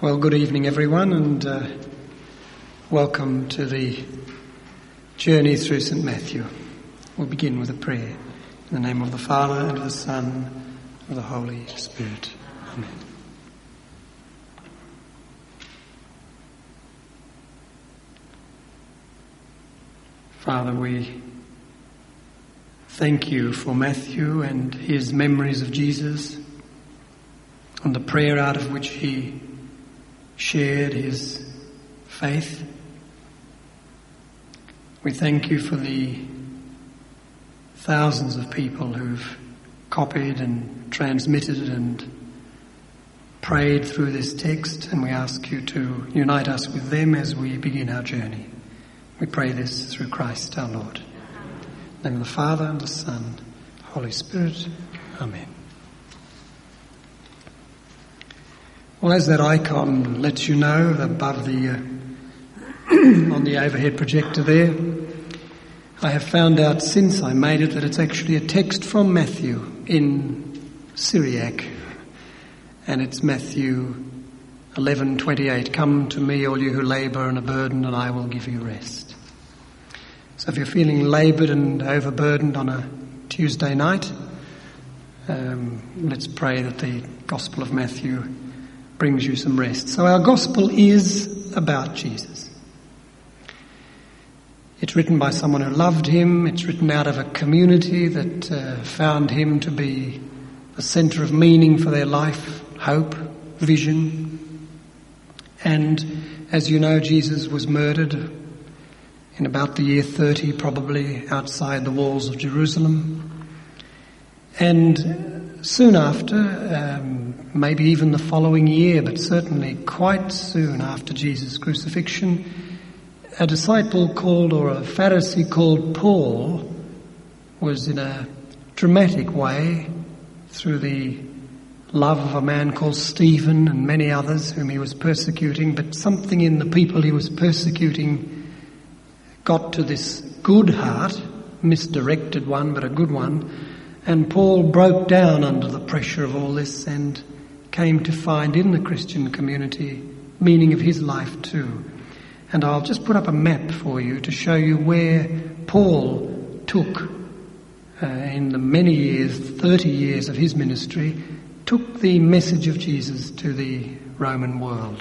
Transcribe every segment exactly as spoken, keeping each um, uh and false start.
Well, good evening everyone, and uh, welcome to the journey through Saint Matthew. We'll begin with a prayer. In the name of the Father, and of the Son, and of the Holy Spirit. Amen. Father, we thank you for Matthew and his memories of Jesus, and the prayer out of which he shared his faith. We thank you for the thousands of people who've copied and transmitted and prayed through this text, and we ask you to unite us with them as we begin our journey. We pray this through Christ our Lord. In the name of the Father, and the Son, and the Holy Spirit. Amen. Well, as that icon lets you know, above the uh, on the overhead projector there, I have found out since I made it that it's actually a text from Matthew in Syriac, and it's Matthew eleven twenty-eight. Come to me, all you who labour and are burdened, and I will give you rest. So if you're feeling laboured and overburdened on a Tuesday night, um, let's pray that the Gospel of Matthew brings you some rest. So our Gospel is about Jesus. It's written by someone who loved him. It's written out of a community that uh, found him to be a centre of meaning for their life, hope, vision. And as you know, Jesus was murdered in about the year thirty, probably outside the walls of Jerusalem. And soon after, um, maybe even the following year, but certainly quite soon after Jesus' crucifixion, a disciple called, or a Pharisee called Paul, was in a dramatic way, through the love of a man called Stephen and many others whom he was persecuting, but something in the people he was persecuting got to this good heart, misdirected one, but a good one, and Paul broke down under the pressure of all this and came to find in the Christian community meaning of his life too. And I'll just put up a map for you to show you where Paul took, uh, in the many years, thirty years of his ministry, took the message of Jesus to the Roman world.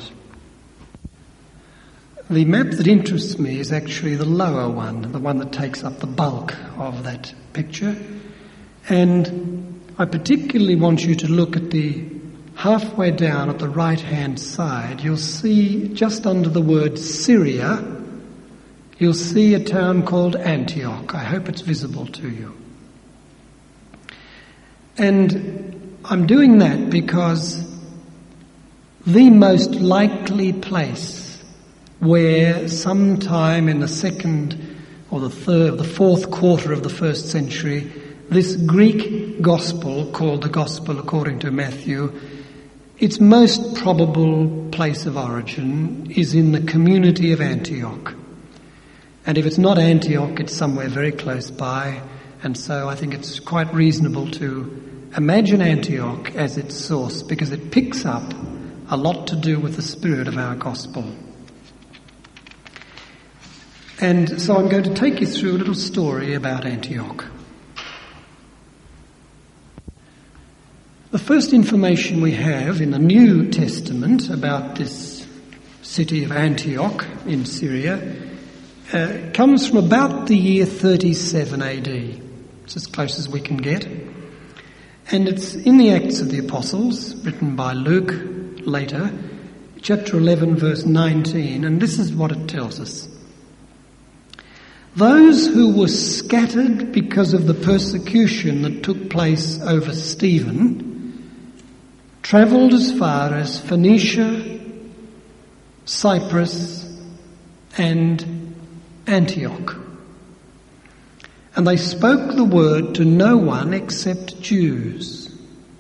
The map that interests me is actually the lower one, the one that takes up the bulk of that picture. And I particularly want you to look at the halfway down at the right-hand side. You'll see just under the word Syria, you'll see a town called Antioch. I hope it's visible to you. And I'm doing that because the most likely place where sometime in the second or the third, the fourth quarter of the first century, this Greek gospel, called the Gospel according to Matthew, its most probable place of origin is in the community of Antioch. And if it's not Antioch, it's somewhere very close by. And so I think it's quite reasonable to imagine Antioch as its source, because it picks up a lot to do with the spirit of our gospel. And so I'm going to take you through a little story about Antioch. The first information we have in the New Testament about this city of Antioch in Syria uh, comes from about the year thirty-seven A D. It's as close as we can get. And it's in the Acts of the Apostles, written by Luke later, chapter eleven, verse nineteen, and this is what it tells us. Those who were scattered because of the persecution that took place over Stephen travelled as far as Phoenicia, Cyprus, and Antioch. And they spoke the word to no one except Jews.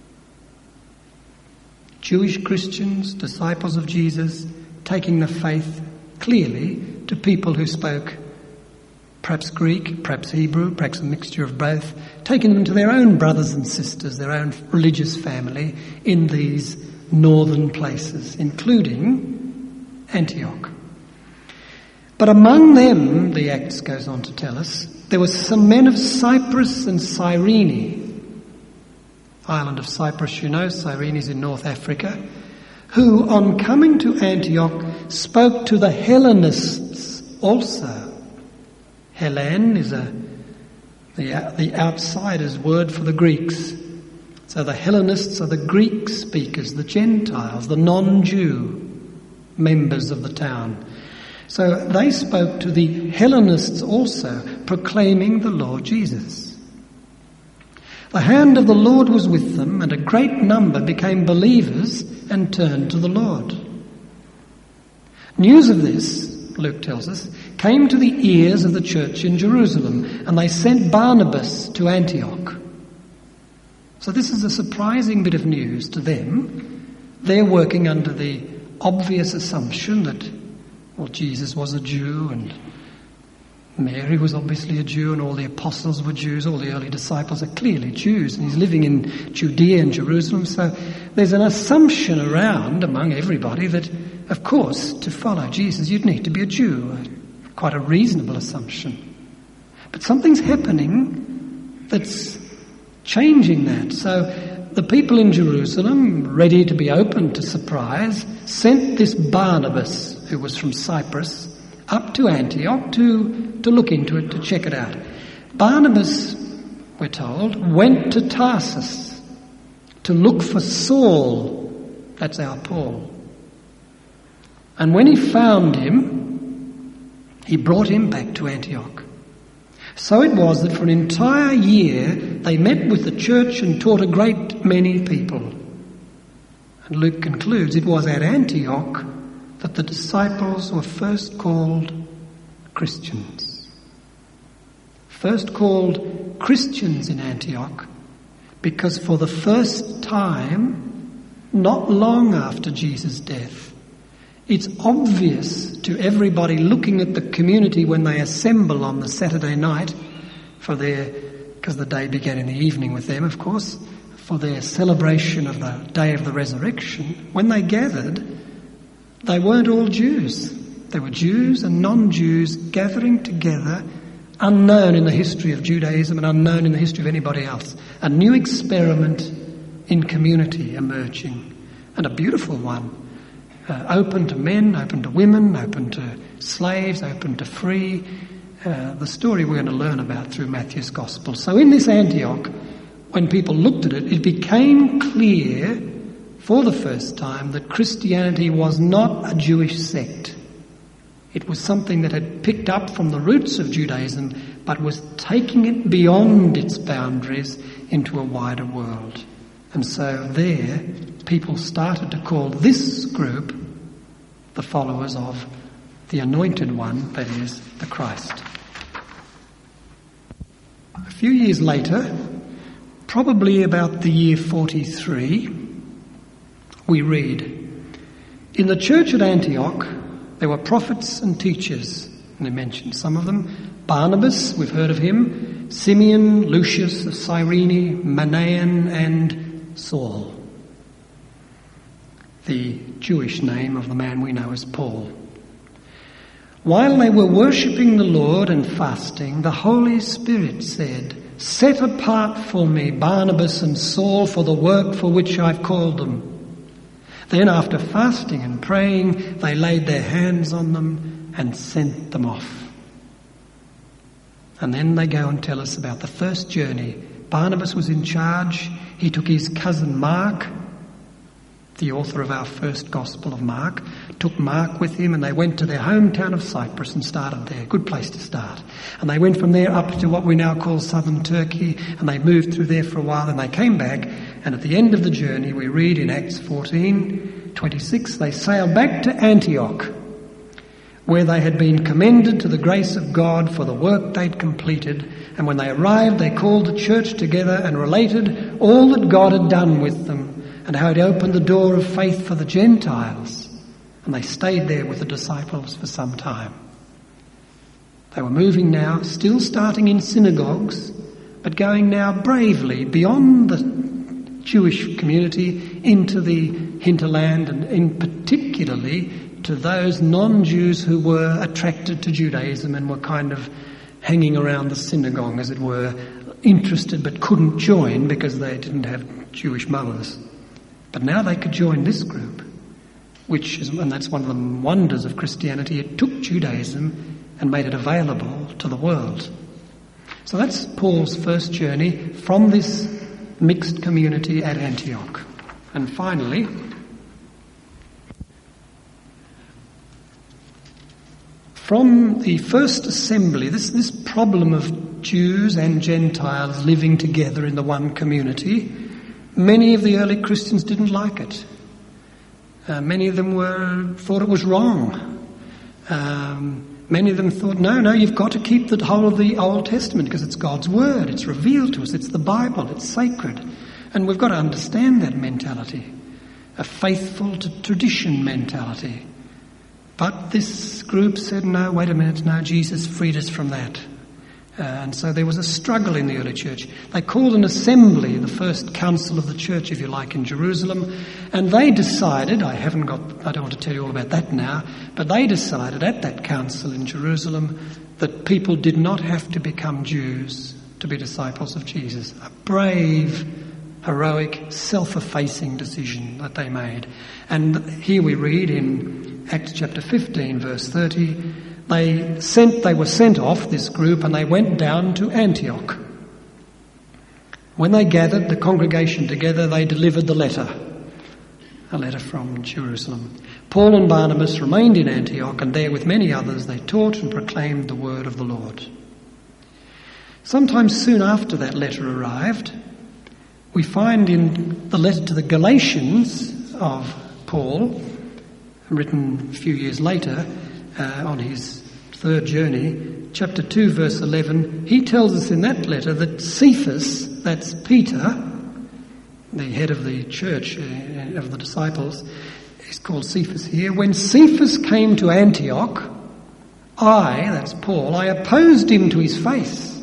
Jewish Christians, disciples of Jesus, taking the faith clearly to people who spoke perhaps Greek, perhaps Hebrew, perhaps a mixture of both, taking them to their own brothers and sisters, their own religious family in these northern places, including Antioch. But among them, the Acts goes on to tell us, there were some men of Cyprus and Cyrene, island of Cyprus, you know, Cyrene is in North Africa, who, on coming to Antioch, spoke to the Hellenists also. Hellen is a the, the outsider's word for the Greeks. So the Hellenists are the Greek speakers, the Gentiles, the non-Jew members of the town. So they spoke to the Hellenists also, proclaiming the Lord Jesus. The hand of the Lord was with them, and a great number became believers and turned to the Lord. News of this, Luke tells us, came to the ears of the church in Jerusalem, and they sent Barnabas to Antioch. So this is a surprising bit of news to them. They're working under the obvious assumption that, well, Jesus was a Jew and Mary was obviously a Jew and all the apostles were Jews, all the early disciples are clearly Jews, and he's living in Judea and Jerusalem. So there's an assumption around among everybody that, of course, to follow Jesus you'd need to be a Jew. Quite a reasonable assumption. But something's happening that's changing that. So the people in Jerusalem, ready to be open to surprise, sent this Barnabas, who was from Cyprus, up to Antioch to, to look into it, to check it out. Barnabas, we're told, went to Tarsus to look for Saul. That's our Paul. And when he found him, he brought him back to Antioch. So it was that for an entire year they met with the church and taught a great many people. And Luke concludes it was at Antioch that the disciples were first called Christians. First called Christians in Antioch because for the first time, not long after Jesus' death, it's obvious to everybody looking at the community when they assemble on the Saturday night for their, because the day began in the evening with them, of course, for their celebration of the day of the resurrection. When they gathered, they weren't all Jews. They were Jews and non-Jews gathering together, unknown in the history of Judaism and unknown in the history of anybody else. A new experiment in community emerging, and a beautiful one. Uh, open to men, open to women, open to slaves, open to free. Uh, the story we're going to learn about through Matthew's Gospel. So in this Antioch, when people looked at it, it became clear for the first time that Christianity was not a Jewish sect. It was something that had picked up from the roots of Judaism, but was taking it beyond its boundaries into a wider world. And so there, people started to call this group the followers of the Anointed One, that is, the Christ. A few years later, probably about the year forty-three, we read, in the church at Antioch, there were prophets and teachers, and they mentioned some of them. Barnabas, we've heard of him, Simeon, Lucius of Cyrene, Manaen, and Saul, the Jewish name of the man we know as Paul. While they were worshipping the Lord and fasting, the Holy Spirit said, set apart for me Barnabas and Saul for the work for which I've called them. Then after fasting and praying, they laid their hands on them and sent them off. And then they go and tell us about the first journey. Barnabas was in charge. He took his cousin Mark, the author of our first Gospel of Mark, took Mark with him, and they went to their hometown of Cyprus and started there. Good place to start. And they went from there up to what we now call southern Turkey, and they moved through there for a while, and they came back, and at the end of the journey, we read in Acts fourteen twenty-six, they sailed back to Antioch, where they had been commended to the grace of God for the work they'd completed. And when they arrived, they called the church together and related all that God had done with them and how He'd opened the door of faith for the Gentiles. And they stayed there with the disciples for some time. They were moving now, still starting in synagogues, but going now bravely beyond the Jewish community into the hinterland, and in particularly to those non-Jews who were attracted to Judaism and were kind of hanging around the synagogue, as it were, interested but couldn't join because they didn't have Jewish mothers. But now they could join this group, which is, and that's one of the wonders of Christianity, it took Judaism and made it available to the world. So that's Paul's first journey from this mixed community at Antioch. And finally, from the first assembly, this, this problem of Jews and Gentiles living together in the one community, many of the early Christians didn't like it. Uh, many of them were thought it was wrong. Um, many of them thought, no, no, you've got to keep the whole of the Old Testament because it's God's Word, it's revealed to us, it's the Bible, it's sacred. And we've got to understand that mentality, a faithful to tradition mentality. But this group said, no, wait a minute, no, Jesus freed us from that. Uh, and so there was a struggle in the early church. They called an assembly, the first council of the church, if you like, in Jerusalem, and they decided, I haven't got, I don't want to tell you all about that now, but they decided at that council in Jerusalem that people did not have to become Jews to be disciples of Jesus. A brave, heroic, self-effacing decision that they made. And here we read in Acts chapter fifteen, verse thirty, They sent. They were sent off, this group, and they went down to Antioch. When they gathered the congregation together, they delivered the letter, a letter from Jerusalem. Paul and Barnabas remained in Antioch, and there with many others they taught and proclaimed the word of the Lord. Sometime soon after that letter arrived, we find in the letter to the Galatians of Paul, written a few years later, Uh, on his third journey, chapter two, verse eleven, he tells us in that letter that Cephas, that's Peter, the head of the church, uh, of the disciples, is called Cephas here. When Cephas came to Antioch, I, that's Paul, I opposed him to his face.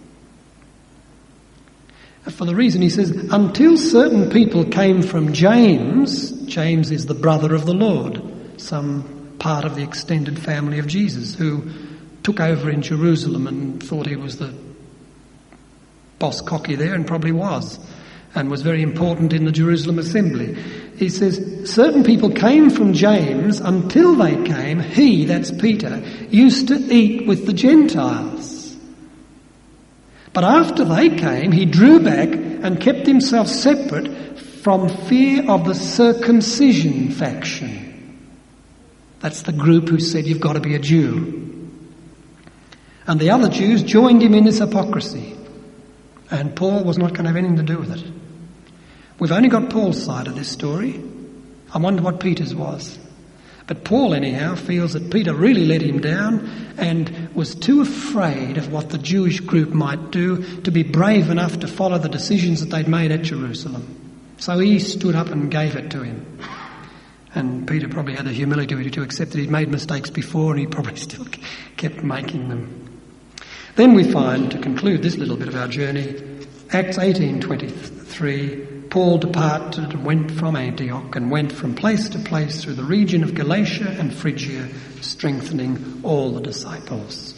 For the reason, he says, until certain people came from James, James is the brother of the Lord, some part of the extended family of Jesus, who took over in Jerusalem and thought he was the boss cocky there, and probably was, and was very important in the Jerusalem assembly. He says, certain people came from James. Until they came, he, that's Peter, used to eat with the Gentiles. But after they came, he drew back and kept himself separate from fear of the circumcision faction. That's the group who said you've got to be a Jew. And the other Jews joined him in this hypocrisy. And Paul was not going to have anything to do with it. We've only got Paul's side of this story. I wonder what Peter's was. But Paul, anyhow, feels that Peter really let him down and was too afraid of what the Jewish group might do to be brave enough to follow the decisions that they'd made at Jerusalem. So he stood up and gave it to him. And Peter probably had the humility to accept that he'd made mistakes before, and he probably still kept making them. Then we find, to conclude this little bit of our journey, Acts eighteen twenty-three, Paul departed and went from Antioch and went from place to place through the region of Galatia and Phrygia, strengthening all the disciples.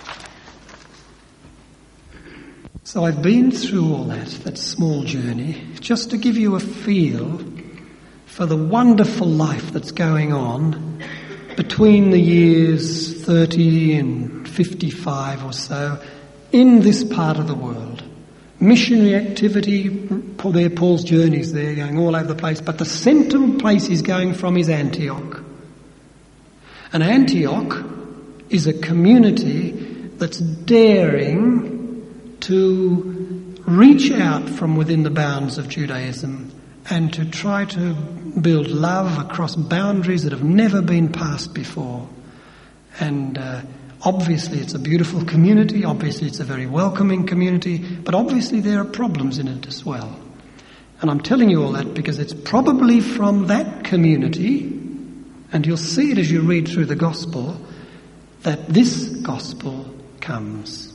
So I've been through all that, that small journey, just to give you a feel for the wonderful life that's going on between the years thirty and fifty-five or so in this part of the world. Missionary activity, there Paul's journeys there, going all over the place, but the central place he's going from is Antioch. And Antioch is a community that's daring to reach out from within the bounds of Judaism and to try to build love across boundaries that have never been passed before. And uh, obviously it's a beautiful community, obviously it's a very welcoming community, but obviously there are problems in it as well. And I'm telling you all that because it's probably from that community, and you'll see it as you read through the gospel, that this gospel comes.